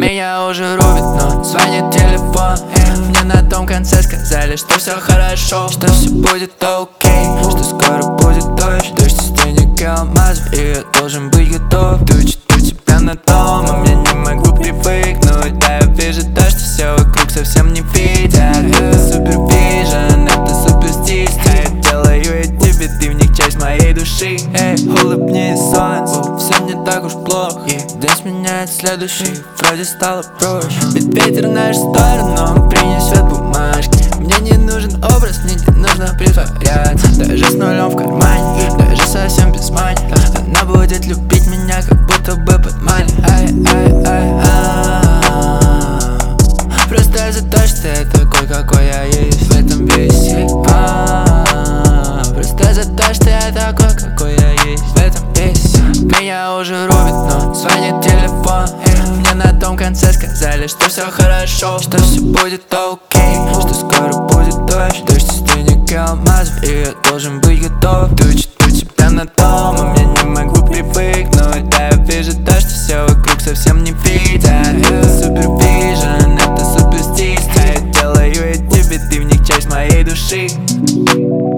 Меня уже рубит, но звонит телефон. Мне на том конце сказали, что все хорошо, что все будет окей, что скоро будет дождь. Дождь из денег и алмазов, и я должен быть готов. Жду тебя на том, а я не могу привыкнуть. Да, я вижу то, что все вокруг совсем не видят. Это супервижен, это суперстиль. Я делаю я тебе, ты в них часть моей души. Эй, улыбнись, солнце, все не так уж плохо. День сменяет следующий, вроде стало проще. Ведь ветер в нашу сторону принесет бумажки. Мне не нужен образ, мне не нужно притворяться. Даже с нулем в кармане, даже совсем без мани. Она будет любить меня, как будто бы под мани. Просто за то, что я такой, какой я есть. В этом весь просто за то, что я такой, какой я есть. В этом весь меня уже рубит, но звонит телефон. Мне на том конце сказали, что все хорошо, что все будет окей, что скоро будет дождь. Дождь из денег и алмазов, и я должен быть готов. Жду тебя на том, а я не могу привыкнуть. Да, я вижу то, что все вокруг совсем не видят. Это супервижен, это суперстиль. Я делаю я тебе, ты в них часть моей души.